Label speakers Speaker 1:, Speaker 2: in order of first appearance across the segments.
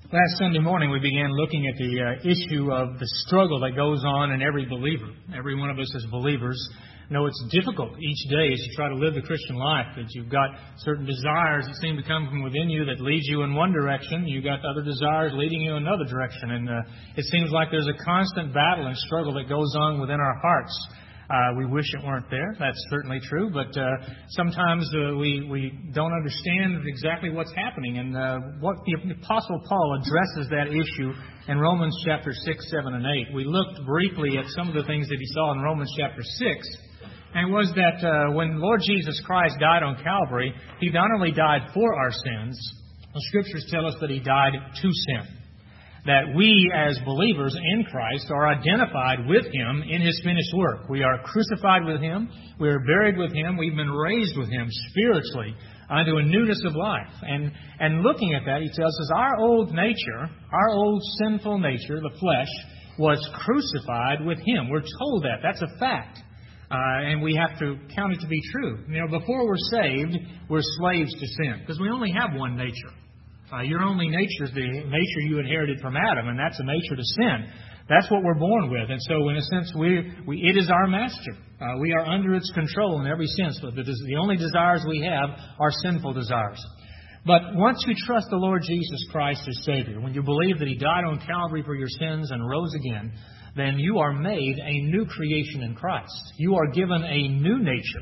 Speaker 1: Last Sunday morning, we began looking at the issue of the struggle that goes on in every believer. Every one of us as believers know it's difficult each day as you try to live the Christian life, that you've got certain desires that seem to come from within you that leads you in one direction. You've got other desires leading you in another direction. And it seems like there's a constant battle and struggle that goes on within our hearts. We wish it weren't there. That's certainly true. But sometimes we don't understand exactly what's happening. And what the Apostle Paul addresses that issue in Romans chapter 6, 7, and 8. We looked briefly at some of the things that he saw in Romans chapter 6. And it was that when Lord Jesus Christ died on Calvary, He not only died for our sins, the Scriptures tell us that He died to sin. That we as believers in Christ are identified with Him in His finished work. We are crucified with Him. We are buried with Him. We've been raised with Him spiritually unto a newness of life. And looking at that, he tells us our old nature, our old sinful nature, the flesh, was crucified with Him. We're told that. That's a fact. And we have to count it to be true. You know, before we're saved, we're slaves to sin because we only have one nature. Your only nature is the nature you inherited from Adam, and that's a nature to sin. That's what we're born with. And so, in a sense, it is our master. We are under its control in every sense. But the only desires we have are sinful desires. But once you trust the Lord Jesus Christ as Savior, when you believe that He died on Calvary for your sins and rose again, then you are made a new creation in Christ. You are given a new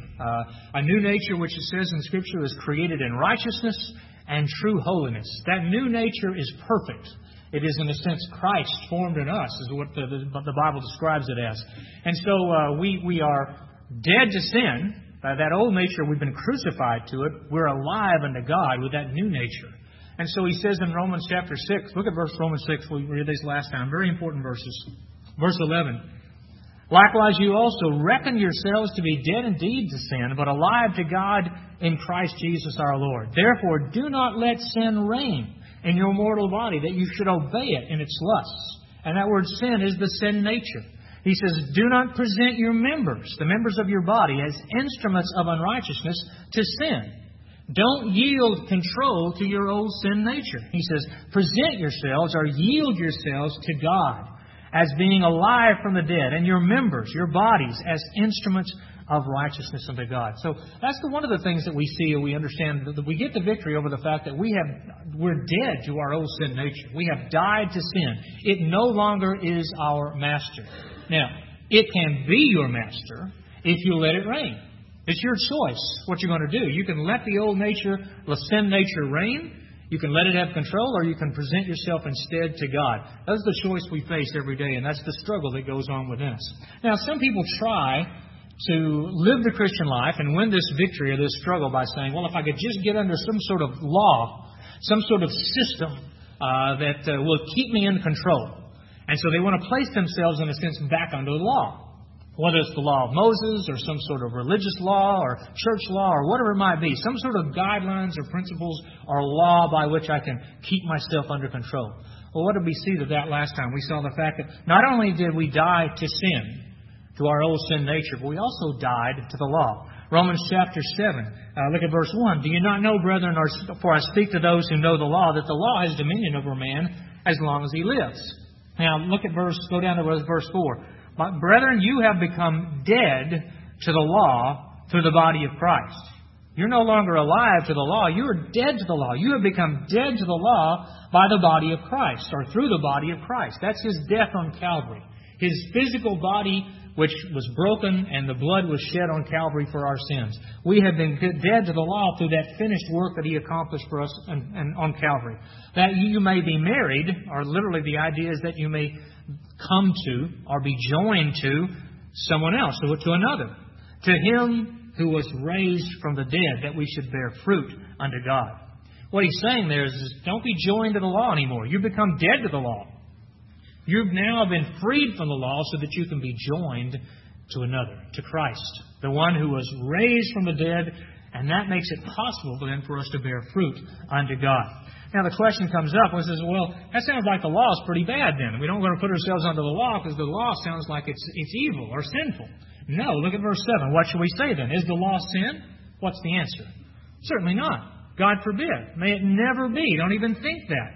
Speaker 1: nature which it says in Scripture is created in righteousness and true holiness. That new nature is perfect. It is, in a sense, Christ formed in us, is what the Bible describes it as. And so we are dead to sin. That old nature, we've been crucified to it. We're alive unto God with that new nature. And so he says in Romans chapter 6, look at Romans 6, we read these last time, very important verses. Verse 11, likewise you also reckon yourselves to be dead indeed to sin, but alive to God in Christ Jesus our Lord. Therefore do not let sin reign in your mortal body, that you should obey it in its lusts. And that word sin is the sin nature. He says, do not present your members, the members of your body, as instruments of unrighteousness to sin. Don't yield control to your old sin nature. He says, present yourselves or yield yourselves to God as being alive from the dead, and your members, your bodies, as instruments of righteousness unto God. So that's one of the things that we see and we understand, that we get the victory over the fact that we're dead to our old sin nature. We have died to sin. It no longer is our master. Now, it can be your master if you let it reign. It's your choice what you're going to do. You can let the old nature, the sin nature reign. You can let it have control, or you can present yourself instead to God. That's the choice we face every day, and that's the struggle that goes on within us. Now, some people try to live the Christian life and win this victory or this struggle by saying, well, if I could just get under some sort of law, some sort of system that will keep me in control. And so they want to place themselves, in a sense, back under the law. Whether it's the law of Moses or some sort of religious law or church law or whatever it might be. Some sort of guidelines or principles or law by which I can keep myself under control. Well, what did we see that last time? We saw the fact that not only did we die to sin, to our old sin nature, but we also died to the law. Romans chapter 7, look at verse 1. Do you not know, brethren, for I speak to those who know the law, that the law has dominion over man as long as he lives. Now, go down to verse 4. But, brethren, you have become dead to the law through the body of Christ. You're no longer alive to the law. You are dead to the law. You have become dead to the law by the body of Christ, or through the body of Christ. That's His death on Calvary. His physical body, which was broken, and the blood was shed on Calvary for our sins. We have been dead to the law through that finished work that He accomplished for us on Calvary. That you may be married, or literally the idea is that you may come to or be joined to someone else, to another. To Him who was raised from the dead, that we should bear fruit unto God. What he's saying there is don't be joined to the law anymore. You've become dead to the law. You've now been freed from the law so that you can be joined to another, to Christ, the one who was raised from the dead, and that makes it possible then for us to bear fruit unto God. Now the question comes up and says, well, that sounds like the law is pretty bad then. We don't want to put ourselves under the law because the law sounds like it's evil or sinful. No, look at verse 7. What should we say then? Is the law sin? What's the answer? Certainly not. God forbid. May it never be. Don't even think that.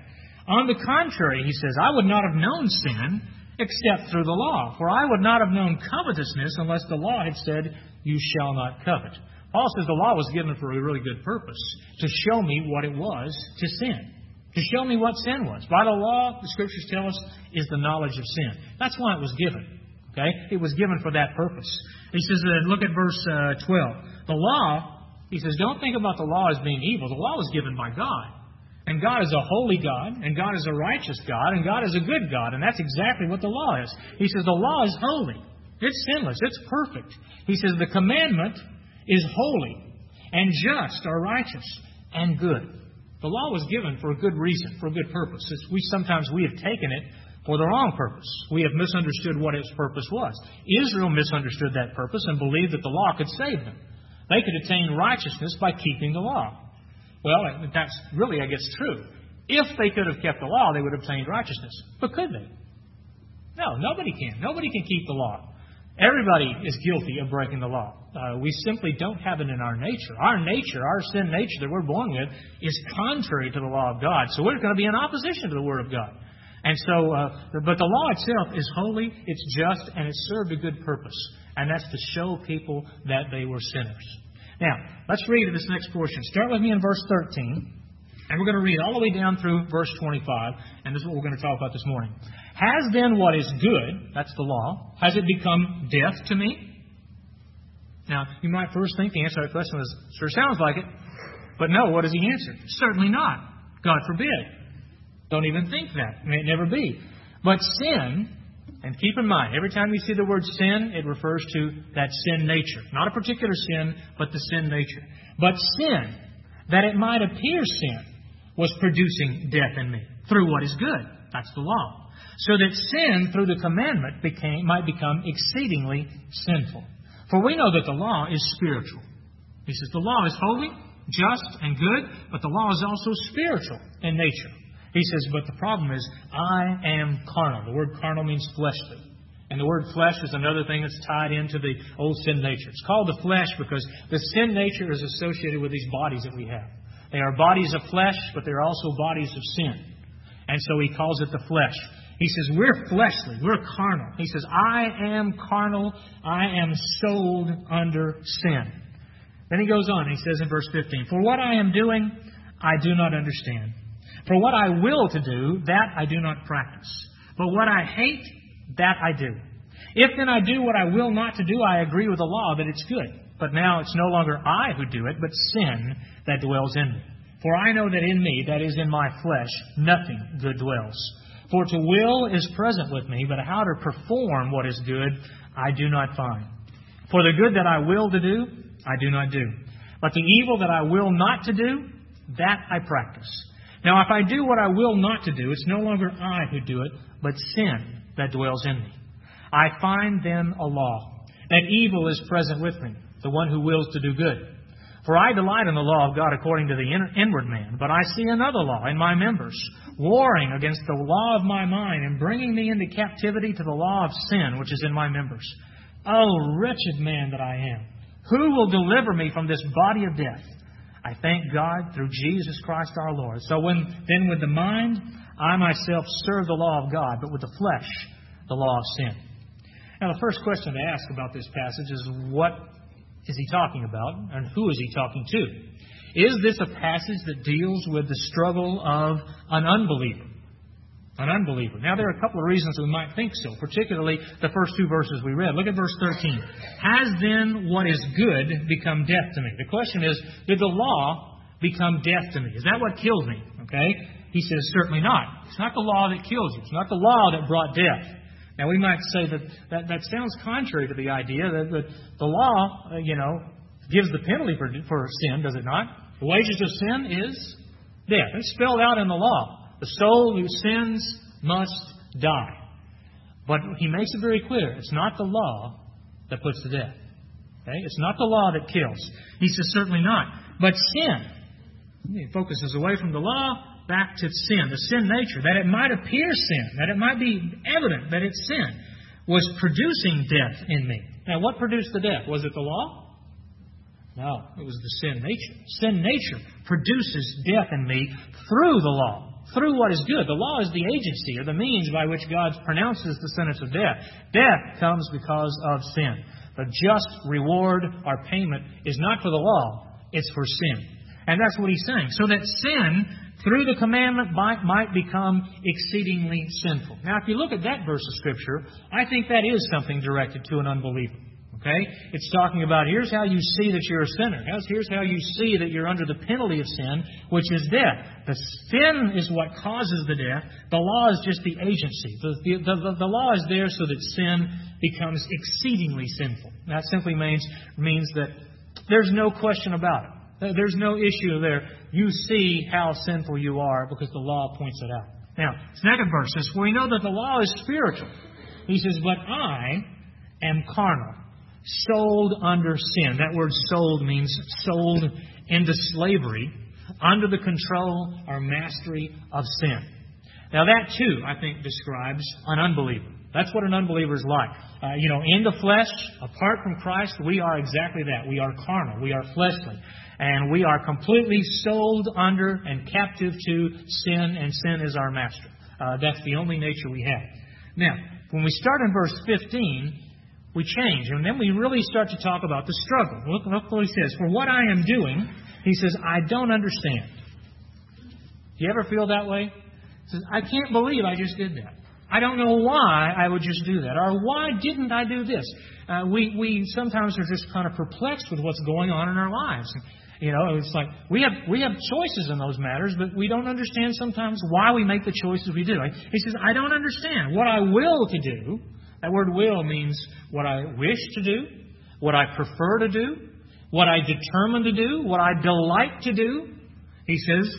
Speaker 1: On the contrary, he says, I would not have known sin except through the law. For I would not have known covetousness unless the law had said, you shall not covet. Paul says the law was given for a really good purpose, to show me what it was to sin, to show me what sin was. By the law, the Scriptures tell us, is the knowledge of sin. That's why it was given. Okay? It was given for that purpose. He says, look at verse 12. The law, he says, don't think about the law as being evil. The law was given by God. And God is a holy God, and God is a righteous God, and God is a good God. And that's exactly what the law is. He says the law is holy. It's sinless. It's perfect. He says the commandment is holy and just or righteous and good. The law was given for a good reason, for a good purpose. Sometimes we have taken it for the wrong purpose. We have misunderstood what its purpose was. Israel misunderstood that purpose and believed that the law could save them. They could attain righteousness by keeping the law. Well, that's really, I guess, true. If they could have kept the law, they would have obtained righteousness. But could they? No, nobody can. Nobody can keep the law. Everybody is guilty of breaking the law. We simply don't have it in our nature. Our nature, our sin nature that we're born with, is contrary to the law of God. So we're going to be in opposition to the Word of God. And so, but the law itself is holy, it's just, and it served a good purpose. And that's to show people that they were sinners. Now, let's read this next portion. Start with me in verse 13, and we're going to read all the way down through verse 25, and this is what we're going to talk about this morning. Has then what is good, that's the law, has it become death to me? Now, you might first think the answer to that question was, sure sounds like it. But no, what does he answer? Certainly not. God forbid. Don't even think that. May it never be. But sin, and keep in mind, every time you see the word sin, it refers to that sin nature. Not a particular sin, but the sin nature. But sin, that it might appear sin, was producing death in me through what is good. That's the law. So that sin, through the commandment, might become exceedingly sinful. For we know that the law is spiritual. He says the law is holy, just, and good, but the law is also spiritual in nature. He says, but the problem is, I am carnal. The word carnal means fleshly. And the word flesh is another thing that's tied into the old sin nature. It's called the flesh because the sin nature is associated with these bodies that we have. They are bodies of flesh, but they're also bodies of sin. And so he calls it the flesh. He says, we're fleshly, we're carnal. He says, I am carnal, I am sold under sin. Then he goes on, he says in verse 15, for what I am doing, I do not understand. For what I will to do, that I do not practice. But what I hate, that I do. If then I do what I will not to do, I agree with the law that it's good. But now it's no longer I who do it, but sin that dwells in me. For I know that in me, that is in my flesh, nothing good dwells. For to will is present with me, but how to perform what is good, I do not find. For the good that I will to do, I do not do. But the evil that I will not to do, that I practice. Now, if I do what I will not to do, it's no longer I who do it, but sin that dwells in me. I find then a law, that evil is present with me, the one who wills to do good. For I delight in the law of God according to the inward man, but I see another law in my members, warring against the law of my mind and bringing me into captivity to the law of sin which is in my members. Oh, wretched man that I am! Who will deliver me from this body of death? I thank God through Jesus Christ our Lord. So then with the mind, I myself serve the law of God, but with the flesh, the law of sin. Now the first question to ask about this passage is, what is he talking about, and who is he talking to? Is this a passage that deals with the struggle of an unbeliever? An unbeliever. Now there are a couple of reasons we might think so, particularly the first two verses we read. Look at verse 13. Has then what is good become death to me? The question is, did the law become death to me? Is that what killed me? Okay? He says, certainly not. It's not the law that kills you. It's not the law that brought death. Now we might say that sounds contrary to the idea that the law, gives the penalty for sin, does it not? The wages of sin is death. It's spelled out in the law. The soul who sins must die. But he makes it very clear, it's not the law that puts to death. Okay? It's not the law that kills. He says, certainly not. But sin, he focuses away from the law, back to sin, the sin nature, that it might appear sin, that it might be evident that it's sin, was producing death in me. Now, what produced the death? Was it the law? No, it was the sin nature. Sin nature produces death in me through the law. through what is good. The law is the agency or the means by which God pronounces the sentence of death. Death comes because of sin. The just reward or payment is not for the law, it's for sin. And that's what he's saying. So that sin, through the commandment, might become exceedingly sinful. Now, if you look at that verse of Scripture, I think that is something directed to an unbeliever. Okay? It's talking about here's how you see that you're a sinner. Here's how you see that you're under the penalty of sin, which is death. The sin is what causes the death. The law is just the agency. The law is there so that sin becomes exceedingly sinful. That simply means that there's no question about it. There's no issue there. You see how sinful you are because the law points it out. Now, second verse says, "For we know that the law is spiritual." He says, "But I am carnal, sold under sin." That word sold means sold into slavery, under the control or mastery of sin. Now that too, I think, describes an unbeliever. That's what an unbeliever is like. In the flesh, apart from Christ, we are exactly that. We are carnal. We are fleshly. And we are completely sold under and captive to sin, and sin is our master. That's the only nature we have. Now, when we start in verse 15, we change, and then we really start to talk about the struggle. Look what he says. "For what I am doing," he says, "I don't understand." Do you ever feel that way? He says, "I can't believe I just did that. I don't know why I would just do that. Or why didn't I do this?" We sometimes are just kind of perplexed with what's going on in our lives. It's like we have choices in those matters, but we don't understand sometimes why we make the choices we do. He says, "I don't understand what I will to do." That word "will" means what I wish to do, what I prefer to do, what I determine to do, what I delight to do. He says,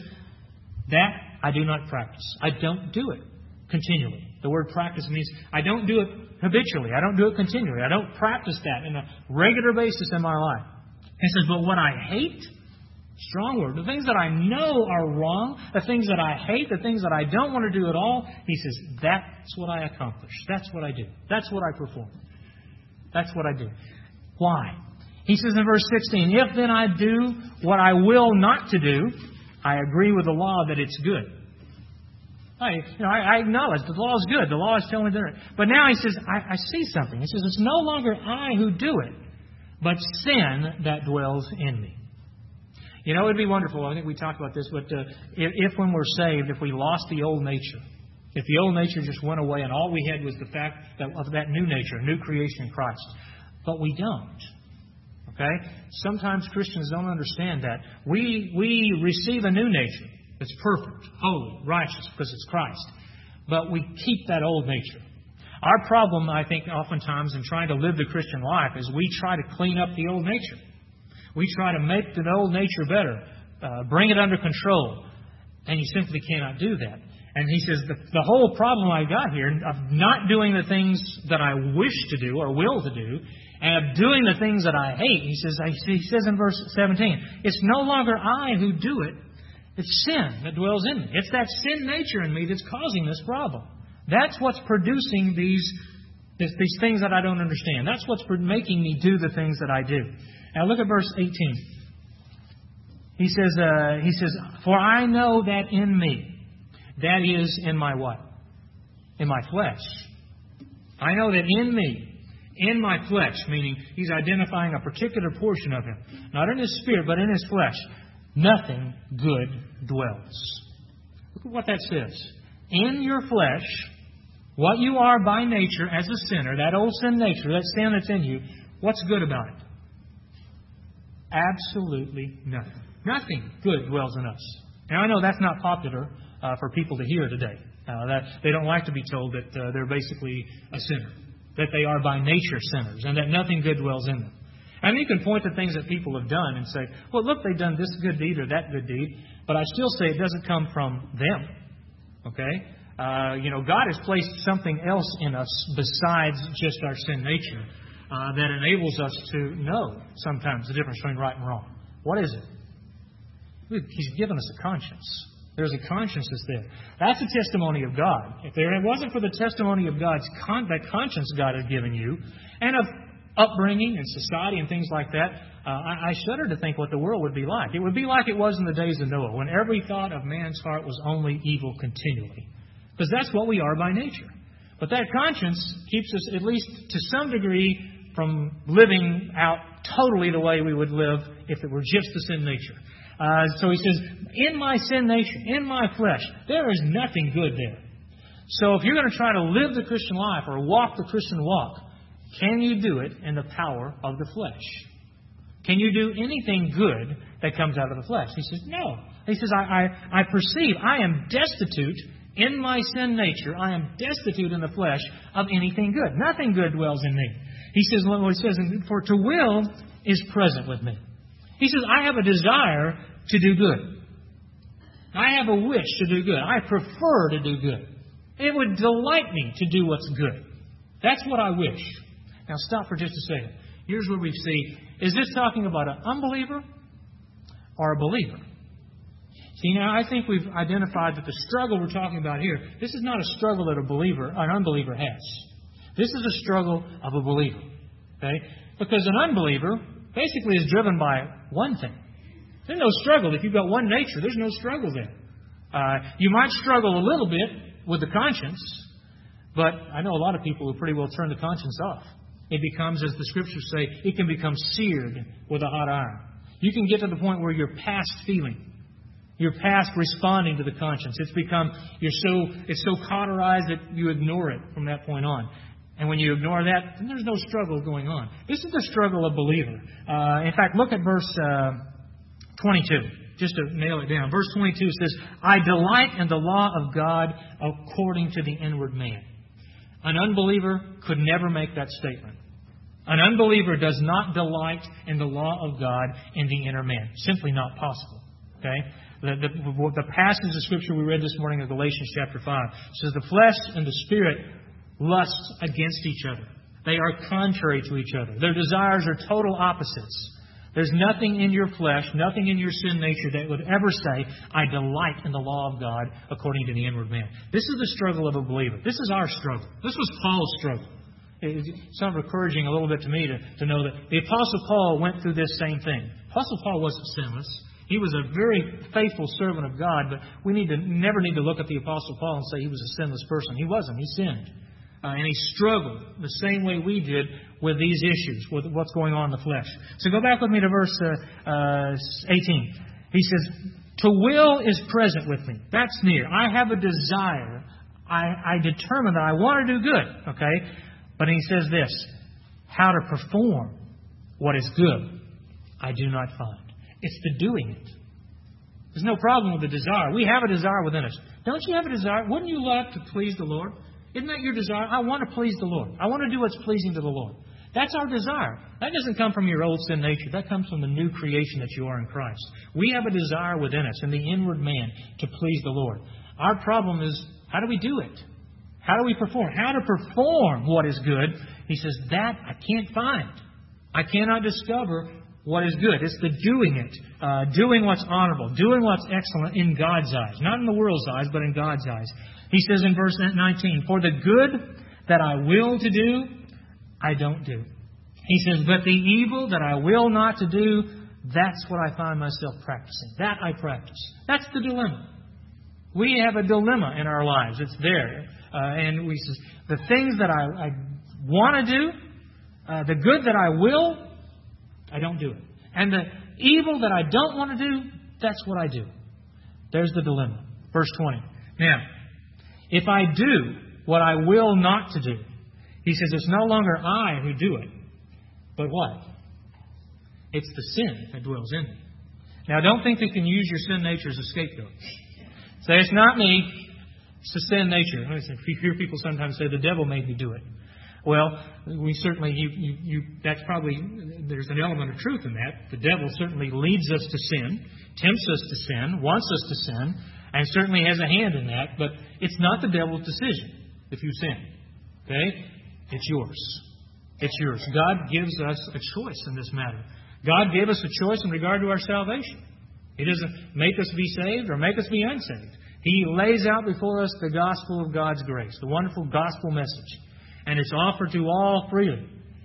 Speaker 1: that I do not practice. I don't do it continually. The word practice means I don't do it habitually. I don't do it continually. I don't practice that in a regular basis in my life. He says, "But what I hate," strong word, the things that I know are wrong, the things that I hate, the things that I don't want to do at all, he says, that's what I accomplish. That's what I do. That's what I perform. That's what I do. Why? He says in verse 16, "If then I do what I will not to do, I agree with the law that it's good." I acknowledge the law is good. The law is telling me that. But now he says, I see something. He says, "It's no longer I who do it, but sin that dwells in me." It would be wonderful. I think we talked about this, but if when we're saved, if we lost the old nature, if the old nature just went away and all we had was the fact of that new nature, new creation in Christ. But we don't. Okay? Sometimes Christians don't understand that. We receive a new nature that's perfect, holy, righteous, because it's Christ. But we keep that old nature. Our problem, I think, oftentimes in trying to live the Christian life is we try to clean up the old nature. We try to make the old nature better, bring it under control, and you simply cannot do that. And he says the whole problem I got here of not doing the things that I wish to do or will to do, and of doing the things that I hate, he says in verse 17, "It's no longer I who do it, it's sin that dwells in me." It's that sin nature in me that's causing this problem. That's what's producing these things that I don't understand. That's what's making me do the things that I do. Now look at verse 18. He says, "For I know that in me," that is in my what? In my flesh. "I know that in me, in my flesh," meaning he's identifying a particular portion of him. Not in his spirit, but in his flesh. "Nothing good dwells." Look at what that says. In your flesh, what you are by nature as a sinner, that old sin nature, that sin that's in you, what's good about it? Absolutely nothing. Nothing good dwells in us. Now, I know that's not popular for people to hear today. That they don't like to be told that they're basically a sinner, that they are by nature sinners, and that nothing good dwells in them. And you can point to things that people have done and say, "Well, look, they've done this good deed or that good deed," but I still say it doesn't come from them. Okay? God has placed something else in us besides just our sin nature that enables us to know sometimes the difference between right and wrong. What is it? He's given us a conscience. There's a conscience that's there. That's the testimony of God. If it wasn't for the testimony of that conscience God has given you, and of upbringing and society and things like that, I shudder to think what the world would be like. It would be like it was in the days of Noah, when every thought of man's heart was only evil continually. Because that's what we are by nature. But that conscience keeps us, at least to some degree, from living out totally the way we would live if it were just the sin nature. So he says, in my sin nature, in my flesh, there is nothing good there. So if you're going to try to live the Christian life or walk the Christian walk, can you do it in the power of the flesh? Can you do anything good that comes out of the flesh? He says, no. He says, I perceive I am destitute in my sin nature. I am destitute in the flesh of anything good. Nothing good dwells in me. He says, for to will is present with me. He says, I have a desire to do good. I have a wish to do good. I prefer to do good. It would delight me to do what's good. That's what I wish. Now stop for just a second. Here's where we see, is this talking about an unbeliever or a believer? See, now I think we've identified that the struggle we're talking about here, this is not a struggle that an unbeliever has. This is a struggle of a believer. Okay? Because an unbeliever basically is driven by one thing. There's no struggle. If you've got one nature, there's no struggle there. You might struggle a little bit with the conscience, but I know a lot of people who pretty well turn the conscience off. It becomes, as the Scriptures say, it can become seared with a hot iron. You can get to the point where you're past feeling. You're past responding to the conscience. It's so cauterized that you ignore it from that point on. And when you ignore that, then there's no struggle going on. This is the struggle of believer. In fact, look at verse 22, just to nail it down. Verse 22 says, I delight in the law of God according to the inward man. An unbeliever could never make that statement. An unbeliever does not delight in the law of God in the inner man. Simply not possible. Okay? The passage of Scripture we read this morning in Galatians chapter 5 says the flesh and the spirit lust against each other. They are contrary to each other. Their desires are total opposites. There's nothing in your flesh, nothing in your sin nature that would ever say, I delight in the law of God according to the inward man. This is the struggle of a believer. This is our struggle. This was Paul's struggle. It's sort of encouraging a little bit to me to know that the Apostle Paul went through this same thing. Apostle Paul wasn't sinless. He was a very faithful servant of God, but we never need to look at the Apostle Paul and say he was a sinless person. He wasn't. He sinned. And he struggled the same way we did with these issues, with what's going on in the flesh. So go back with me to verse 18. He says, to will is present with me. That's near. I have a desire. I determine that I want to do good. Okay? But he says this, how to perform what is good, I do not find. It's the doing it. There's no problem with the desire. We have a desire within us. Don't you have a desire? Wouldn't you love to please the Lord? Isn't that your desire? I want to please the Lord. I want to do what's pleasing to the Lord. That's our desire. That doesn't come from your old sin nature. That comes from the new creation that you are in Christ. We have a desire within us, in the inward man, to please the Lord. Our problem is, how do we do it? How do we perform? How to perform what is good? He says, that I can't find. I cannot discover what is good. It's the doing it. Doing what's honorable. Doing what's excellent in God's eyes. Not in the world's eyes, but in God's eyes. He says in verse 19, for the good that I will to do, I don't do. He says, but the evil that I will not to do, that's what I find myself practicing. That I practice. That's the dilemma. We have a dilemma in our lives. It's there. And we says, the things that I want to do, the good that I will, I don't do it. And the evil that I don't want to do, that's what I do. There's the dilemma. Verse 20. Now, if I do what I will not to do, he says it's no longer I who do it, but what? It's the sin that dwells in me. Now, don't think you can use your sin nature as a scapegoat. Say, it's not me, it's the sin nature. You hear people sometimes say, the devil made me do it. Well, we certainly, that's probably, there's an element of truth in that. The devil certainly leads us to sin, tempts us to sin, wants us to sin, and certainly has a hand in that, but it's not the devil's decision if you sin. Okay? It's yours. It's yours. God gives us a choice in this matter. God gave us a choice in regard to our salvation. He doesn't make us be saved or make us be unsaved. He lays out before us the gospel of God's grace, the wonderful gospel message. And it's offered to all freely.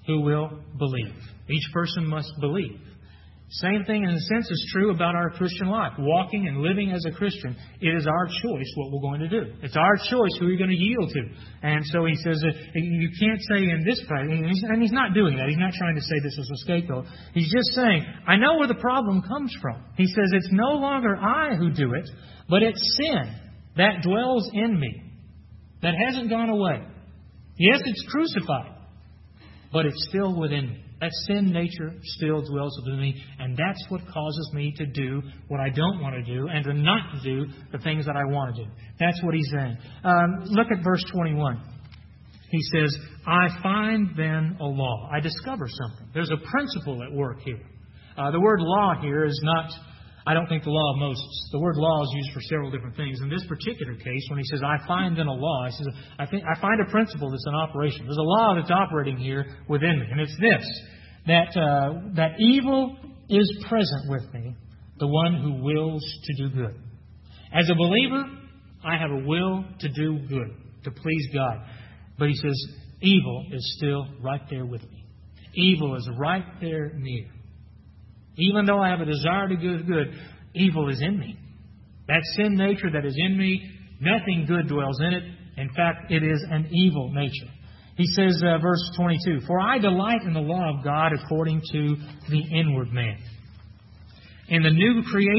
Speaker 1: who will believe. Each person must believe. Same thing in a sense is true about our Christian life. Walking and living as a Christian, it is our choice what we're going to do. It's our choice who we're going to yield to. And so he says that you can't say in this place, and he's not doing that. He's not trying to say this as a scapegoat. He's just saying, I know where the problem comes from. He says, it's no longer I who do it, but it's sin that dwells in me, that hasn't gone away. Yes, it's crucified, but it's still within me. That sin nature still dwells within me, and that's what causes me to do what I don't want to do and to not do the things that I want to do. That's what he's saying. Look at verse 21. He says, I find then a law. I discover something. There's a principle at work here. The word law here is not, I don't think, the law of Moses. The word law is used for several different things. In this particular case, when he says, I find then a law, he says, I find a principle that's in operation. There's a law that's operating here within me. And it's this, that evil is present with me, the one who wills to do good. As a believer, I have a will to do good, to please God. But he says, evil is still right there with me. Evil is right there near. Even though I have a desire to do good, evil is in me. That sin nature that is in me, nothing good dwells in it. In fact, it is an evil nature. He says, verse 22, For I delight in the law of God according to the inward man. In the new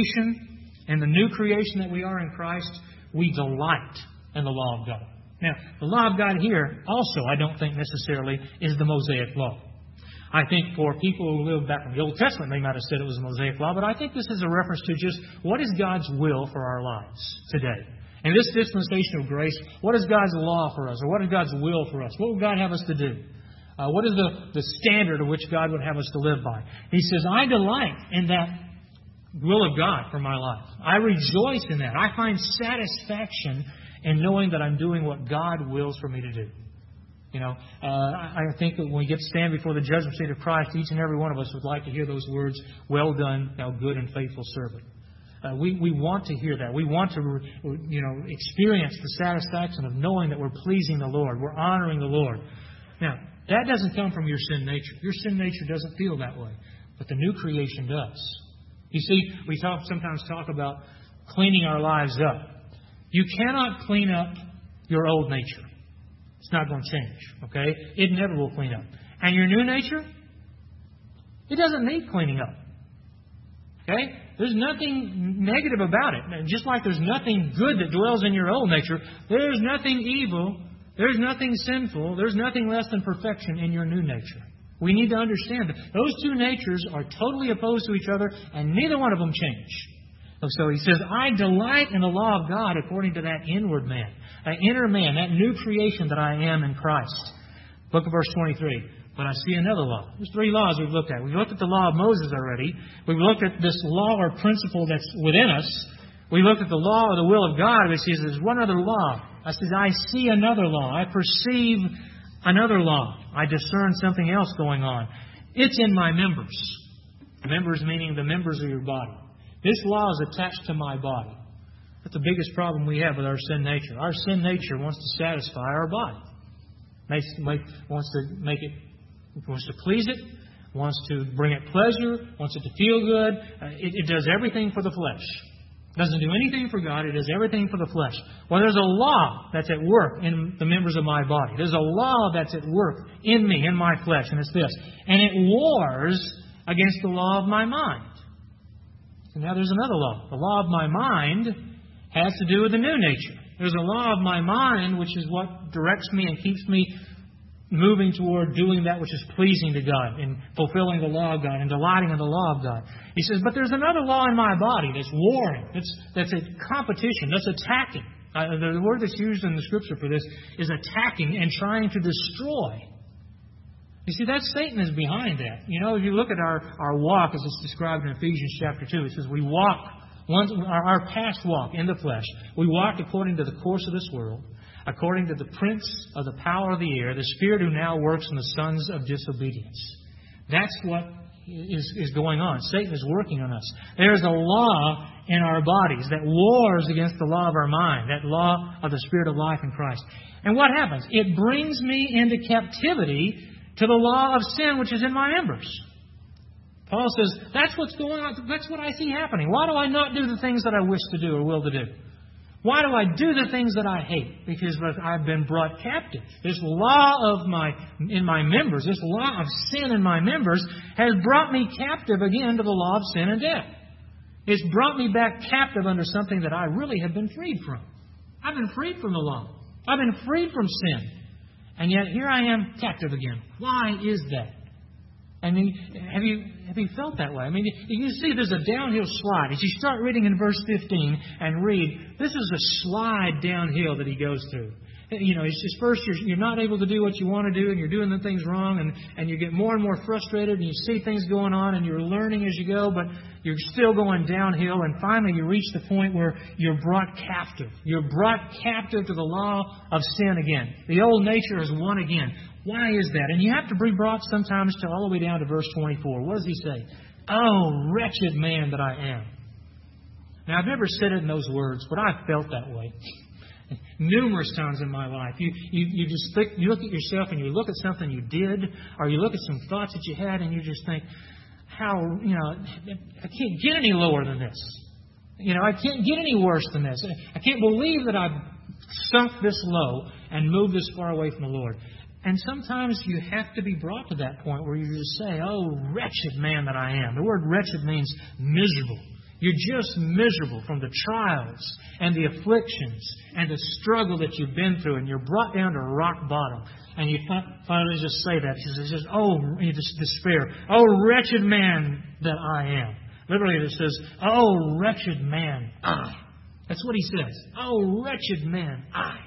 Speaker 1: creation that we are in Christ, we delight in the law of God. Now, the law of God here also, I don't think necessarily, is the Mosaic law. I think for people who live back in the Old Testament, they might have said it was a Mosaic law, but I think this is a reference to just what is God's will for our lives today. In this dispensation of grace, what is God's law for us? Or what is God's will for us? What would God have us to do? What is the standard of which God would have us to live by? He says, I delight in that will of God for my life. I rejoice in that. I find satisfaction in knowing that I'm doing what God wills for me to do. You know, I think that when we get to stand before the judgment seat of Christ, each and every one of us would like to hear those words, well done, thou good and faithful servant. We want to hear that. We want to, experience the satisfaction of knowing that we're pleasing the Lord. We're honoring the Lord. Now, that doesn't come from your sin nature. Your sin nature doesn't feel that way. But the new creation does. You see, we sometimes talk about cleaning our lives up. You cannot clean up your old nature. It's not going to change. Okay? It never will clean up. And your new nature, it doesn't need cleaning up. Okay? There's nothing negative about it. Just like there's nothing good that dwells in your old nature, there's nothing evil, there's nothing sinful, there's nothing less than perfection in your new nature. We need to understand that those two natures are totally opposed to each other, and neither one of them change. So he says, I delight in the law of God according to that inward man, that inner man, that new creation that I am in Christ. Look at verse 23. But I see another law. There's three laws we've looked at. We've looked at the law of Moses already. We've looked at this law or principle that's within us. We looked at the law or the will of God. It says there's one other law. I says, I see another law. I perceive another law. I discern something else going on. It's in my members. Members meaning the members of your body. This law is attached to my body. That's the biggest problem we have with our sin nature. Our sin nature wants to satisfy our body. Wants to make it, wants to please it, wants to bring it pleasure, wants it to feel good. It does everything for the flesh. It doesn't do anything for God. It does everything for the flesh. Well, there's a law that's at work in the members of my body. There's a law that's at work in me, in my flesh, and it's this. And it wars against the law of my mind. So now there's another law. The law of my mind has to do with the new nature. There's a law of my mind, which is what directs me and keeps me moving toward doing that which is pleasing to God and fulfilling the law of God and delighting in the law of God. He says, but there's another law in my body that's warring, that's a competition, that's attacking. The word that's used in the Scripture for this is attacking and trying to destroy. You see, that Satan is behind that. You know, if you look at our walk as it's described in Ephesians chapter 2, it says we walk, our past walk in the flesh, we walk according to the course of this world, according to the prince of the power of the air, the spirit who now works in the sons of disobedience. That's what is going on. Satan is working on us. There's a law in our bodies that wars against the law of our mind, that law of the Spirit of life in Christ. And what happens? It brings me into captivity to the law of sin which is in my members. Paul says, that's what's going on. That's what I see happening. Why do I not do the things that I wish to do or will to do? Why do I do the things that I hate? Because I've been brought captive. This law in my members, this law of sin in my members, has brought me captive again to the law of sin and death. It's brought me back captive under something that I really have been freed from. I've been freed from the law. I've been freed from sin. And yet here I am captive again. Why is that? I mean, have you felt that way? I mean, you see there's a downhill slide. As you start reading in verse 15 and read, this is a slide downhill that he goes through. You know, it's just first you're not able to do what you want to do, and you're doing the things wrong, and you get more and more frustrated, and you see things going on, and you're learning as you go, but you're still going downhill, and finally you reach the point where you're brought captive. You're brought captive to the law of sin again. The old nature has won again. Why is that? And you have to be brought sometimes to all the way down to verse 24. What does he say? Oh, wretched man that I am. Now, I've never said it in those words, but I've felt that way. Numerous times in my life. You just think, you look at yourself and you look at something you did, or you look at some thoughts that you had, and you just think, I can't get any lower than this. I can't get any worse than this. I can't believe that I've sunk this low and moved this far away from the Lord. And sometimes you have to be brought to that point where you just say, oh, wretched man that I am. The word wretched means miserable. You're just miserable from the trials and the afflictions and the struggle that you've been through, and you're brought down to rock bottom. And you finally just say that. He says, oh, you just despair. Oh, wretched man that I am. Literally it says, oh, wretched man I. That's what he says. Oh, wretched man I.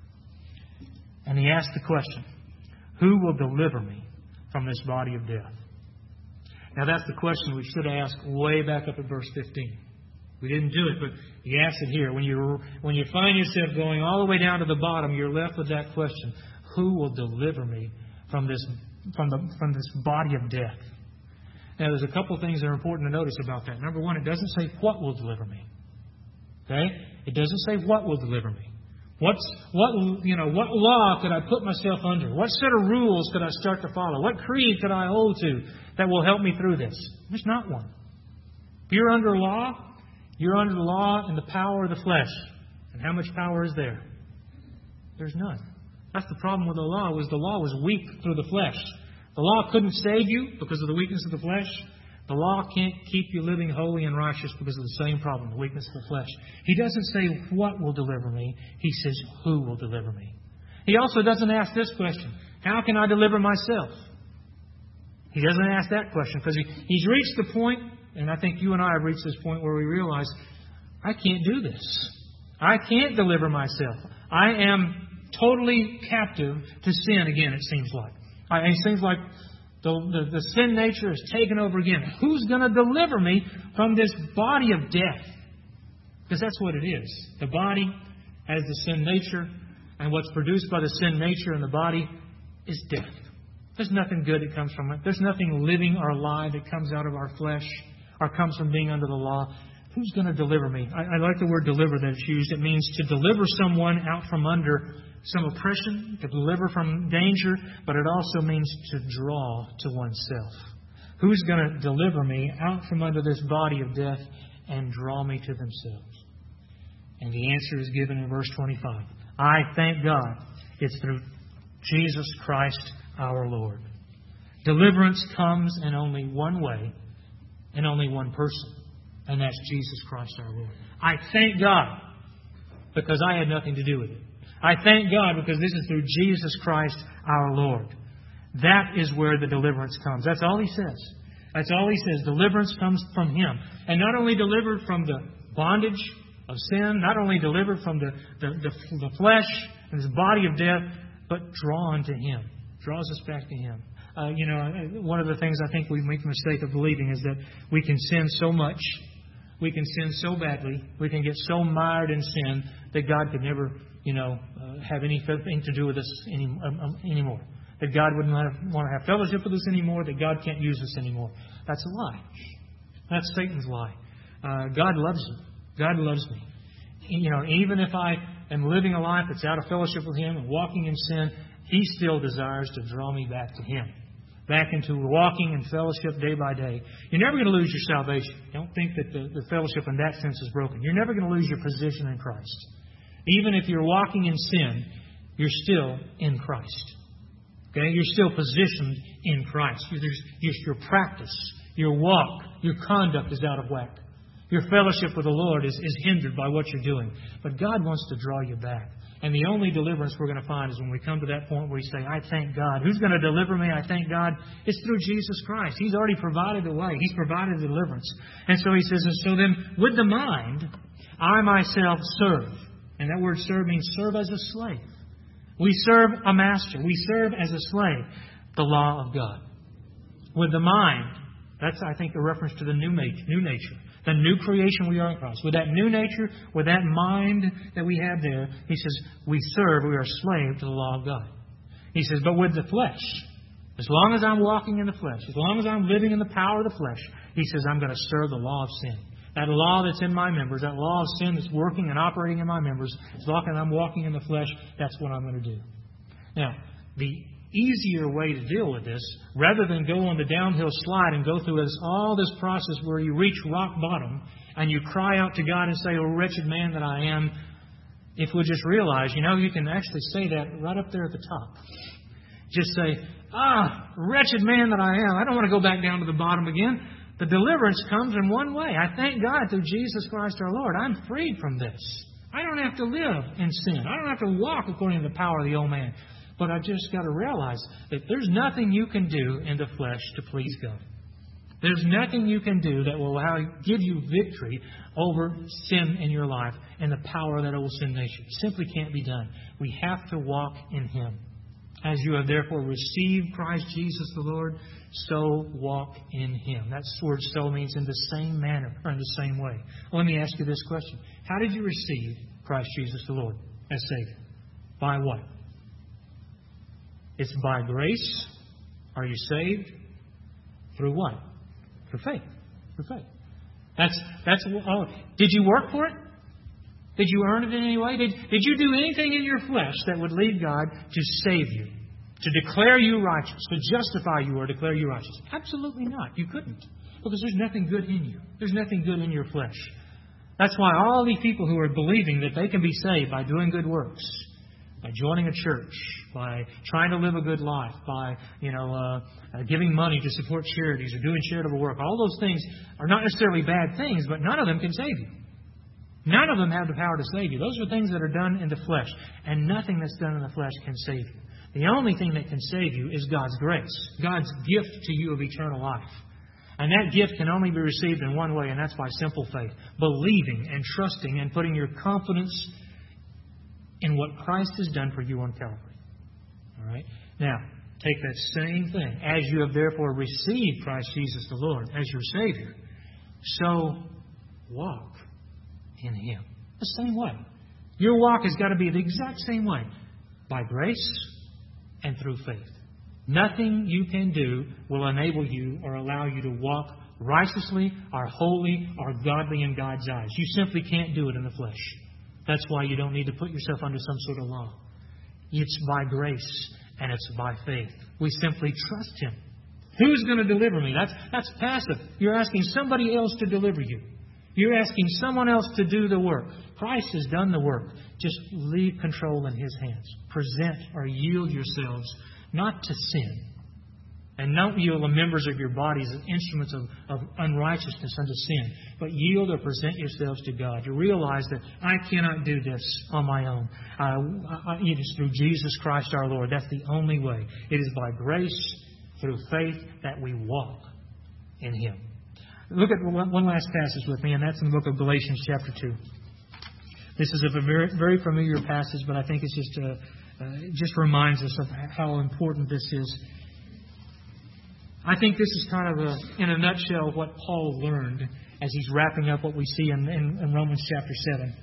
Speaker 1: And he asks the question, who will deliver me from this body of death? Now, that's the question we should ask way back up at verse 15. We didn't do it, but he asks it here. When you find yourself going all the way down to the bottom, you're left with that question: who will deliver me from this body of death? Now, there's a couple of things that are important to notice about that. Number one, it doesn't say what will deliver me. Okay, it doesn't say what will deliver me. What law could I put myself under? What set of rules could I start to follow? What creed could I hold to that will help me through this? There's not one. If you're under law, you're under the law and the power of the flesh. And how much power is there? There's none. That's the problem with the law was weak through the flesh. The law couldn't save you because of the weakness of the flesh. The law can't keep you living holy and righteous because of the same problem, the weakness of the flesh. He doesn't say what will deliver me. He says who will deliver me. He also doesn't ask this question: how can I deliver myself? He doesn't ask that question because he's reached the point, and I think you and I have reached this point where we realize, I can't do this. I can't deliver myself. I am totally captive to sin again, it seems like. It seems like the sin nature is taken over again. Who's going to deliver me from this body of death? Because that's what it is. The body has the sin nature, and what's produced by the sin nature in the body is death. There's nothing good that comes from it. There's nothing living or alive that comes out of our flesh or comes from being under the law. Who's going to deliver me? I like the word deliver that's used. It means to deliver someone out from under some oppression, to deliver from danger, but it also means to draw to oneself. Who's going to deliver me out from under this body of death and draw me to themselves? And the answer is given in verse 25. I thank God it's through Jesus Christ our Lord. Deliverance comes in only one way and only one person, and that's Jesus Christ our Lord. I thank God because I had nothing to do with it. I thank God because this is through Jesus Christ our Lord. That is where the deliverance comes. That's all he says. That's all he says. Deliverance comes from Him. And not only delivered from the bondage of sin, not only delivered from the flesh and this body of death, but drawn to Him. Draws us back to Him. One of the things I think we make the mistake of believing is that we can sin so much, we can sin so badly, we can get so mired in sin that God could never have anything to do with us anymore. That God wouldn't want to have fellowship with us anymore. That God can't use us anymore. That's a lie. That's Satan's lie. God loves you. God loves me. Even if I am living a life that's out of fellowship with Him and walking in sin, He still desires to draw me back to Him, back into walking in fellowship day by day. You're never going to lose your salvation. Don't think that the fellowship in that sense is broken. You're never going to lose your position in Christ. Even if you're walking in sin, you're still in Christ. Okay? You're still positioned in Christ. Your practice, your walk, your conduct is out of whack. Your fellowship with the Lord is hindered by what you're doing. But God wants to draw you back. And the only deliverance we're going to find is when we come to that point where we say, I thank God. Who's going to deliver me? I thank God. It's through Jesus Christ. He's already provided the way. He's provided deliverance. And so He says, and so then with the mind, I myself serve. And that word serve means serve as a slave. We serve a master. We serve as a slave the law of God. With the mind, that's, I think, a reference to the new nature. The new creation we are in Christ. With that new nature, with that mind that we have there, He says, we are slave to the law of God. He says, but with the flesh, as long as I'm walking in the flesh, as long as I'm living in the power of the flesh, He says, I'm going to serve the law of sin. That law that's in my members, that law of sin that's working and operating in my members, as long as I'm walking in the flesh, that's what I'm going to do. Now, the easier way to deal with this, rather than go on the downhill slide and go through all this process where you reach rock bottom and you cry out to God and say, oh, wretched man that I am, if we'll just realize, you can actually say that right up there at the top. Just say, wretched man that I am. I don't want to go back down to the bottom again. The deliverance comes in one way. I thank God through Jesus Christ our Lord. I'm freed from this. I don't have to live in sin. I don't have to walk according to the power of the old man. But I've just got to realize that there's nothing you can do in the flesh to please God. There's nothing you can do that will give you victory over sin in your life and the power of that old sin nature. It simply can't be done. We have to walk in Him. As you have therefore received Christ Jesus the Lord, so walk in Him. That word so means in the same manner or in the same way. Well, let me ask you this question. How did you receive Christ Jesus the Lord as Savior? By what? It's by grace. Are you saved? Through what? Through faith. Through faith. Did you work for it? Did you earn it in any way? Did you do anything in your flesh that would lead God to save you? To declare you righteous? To justify you or declare you righteous? Absolutely not. You couldn't. Because there's nothing good in you. There's nothing good in your flesh. That's why all these people who are believing that they can be saved by doing good works, by joining a church, by trying to live a good life, by giving money to support charities or doing charitable work, all those things are not necessarily bad things, but none of them can save you. None of them have the power to save you. Those are things that are done in the flesh. And nothing that's done in the flesh can save you. The only thing that can save you is God's grace. God's gift to you of eternal life. And that gift can only be received in one way, and that's by simple faith. Believing and trusting and putting your confidence in what Christ has done for you on Calvary. All right? Now, take that same thing. As you have therefore received Christ Jesus the Lord as your Savior, so walk in Him. The same way. Your walk has got to be the exact same way. By grace and through faith. Nothing you can do will enable you or allow you to walk righteously or holy or godly in God's eyes. You simply can't do it in the flesh. That's why you don't need to put yourself under some sort of law. It's by grace and it's by faith. We simply trust Him. Who's going to deliver me? That's passive. You're asking somebody else to deliver you. You're asking someone else to do the work. Christ has done the work. Just leave control in His hands. Present or yield yourselves not to sin. And don't yield the members of your bodies as instruments of unrighteousness unto sin. But yield or present yourselves to God. You realize that I cannot do this on my own. It is through Jesus Christ our Lord. That's the only way. It is by grace, through faith, that we walk in Him. Look at one last passage with me, and that's in the book of Galatians chapter 2. This is a very, very familiar passage, but I think it's just reminds us of how important this is. I think this is kind of, in a nutshell, what Paul learned as he's wrapping up what we see in Romans chapter 7.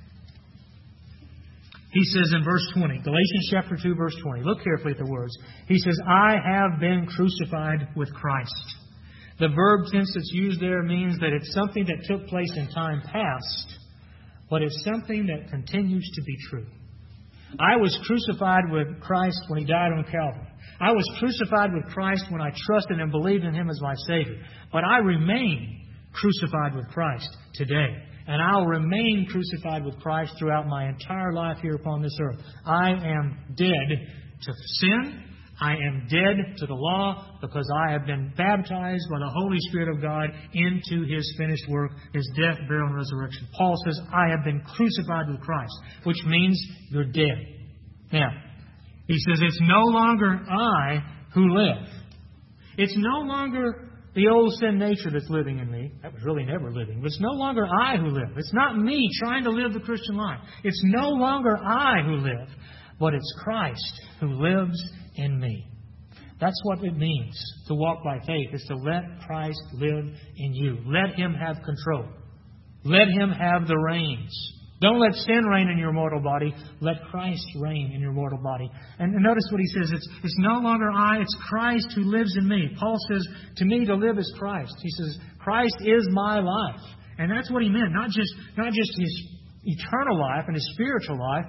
Speaker 1: He says in verse 20, Galatians chapter 2, verse 20, look carefully at the words. He says, I have been crucified with Christ. The verb tense that's used there means that it's something that took place in time past, but it's something that continues to be true. I was crucified with Christ when He died on Calvary. I was crucified with Christ when I trusted and believed in Him as my Savior. But I remain crucified with Christ today. And I'll remain crucified with Christ throughout my entire life here upon this earth. I am dead to sin. I am dead to the law because I have been baptized by the Holy Spirit of God into His finished work, His death, burial, and resurrection. Paul says, I have been crucified with Christ, which means you're dead. Now, he says, it's no longer I who live. It's no longer the old sin nature that's living in me. That was really never living. But it's no longer I who live. It's not me trying to live the Christian life. It's no longer I who live, but it's Christ who lives in me. That's what it means to walk by faith, is to let Christ live in you. Let Him have control. Let Him have the reins. Don't let sin reign in your mortal body. Let Christ reign in your mortal body. And notice what he says. It's no longer I, it's Christ who lives in me. Paul says, to me to live is Christ. He says, Christ is my life. And that's what he meant. Not just His eternal life and His spiritual life,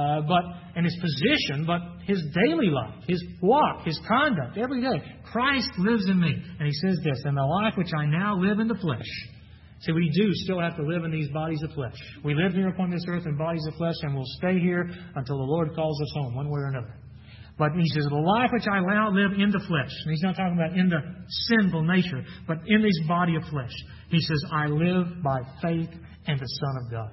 Speaker 1: and His position, but His daily life, His walk, His conduct, every day. Christ lives in me. And he says this, and the life which I now live in the flesh. See, we do still have to live in these bodies of flesh. We live here upon this earth in bodies of flesh, and we'll stay here until the Lord calls us home, one way or another. But he says, the life which I now live in the flesh. And he's not talking about in the sinful nature, but in this body of flesh. He says, I live by faith in the Son of God.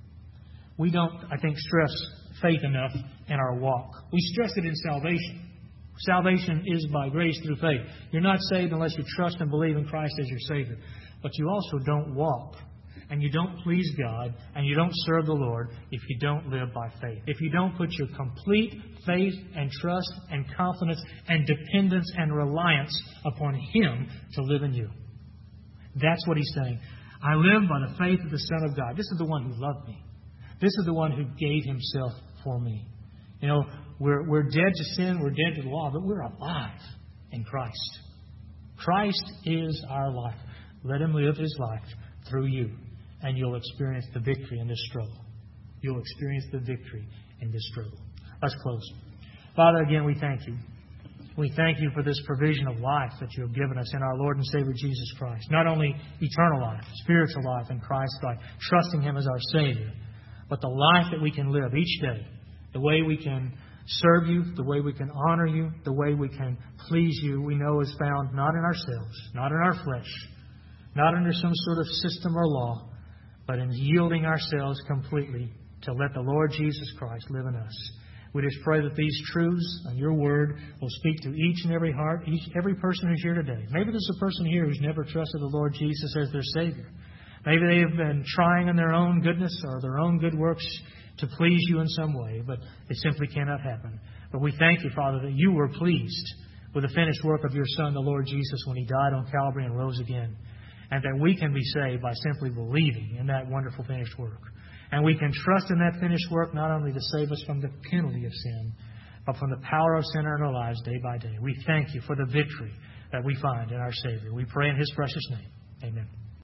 Speaker 1: We don't, I think, stress faith enough in our walk. We stress it in salvation. Salvation is by grace through faith. You're not saved unless you trust and believe in Christ as your Savior. But you also don't walk, and you don't please God, and you don't serve the Lord if you don't live by faith. If you don't put your complete faith and trust and confidence and dependence and reliance upon Him to live in you. That's what he's saying. I live by the faith of the Son of God. This is the one who loved me. This is the one who gave Himself for me. You know, we're dead to sin, we're dead to the law, but we're alive in Christ. Christ is our life. Let Him live His life through you, and you'll experience the victory in this struggle. You'll experience the victory in this struggle. Let's close. Father, again, we thank You. We thank You for this provision of life that You have given us in our Lord and Savior Jesus Christ. Not only eternal life, spiritual life in Christ by trusting Him as our Savior, but the life that we can live each day, the way we can serve You, the way we can honor You, the way we can please You, we know is found not in ourselves, not in our flesh, not under some sort of system or law, but in yielding ourselves completely to let the Lord Jesus Christ live in us. We just pray that these truths and Your Word will speak to each and every heart, every person who's here today. Maybe there's a person here who's never trusted the Lord Jesus as their Savior. Maybe they have been trying in their own goodness or their own good works to please You in some way, but it simply cannot happen. But we thank You, Father, that You were pleased with the finished work of Your Son, the Lord Jesus, when He died on Calvary and rose again. And that we can be saved by simply believing in that wonderful finished work. And we can trust in that finished work not only to save us from the penalty of sin, but from the power of sin in our lives day by day. We thank You for the victory that we find in our Savior. We pray in His precious name. Amen.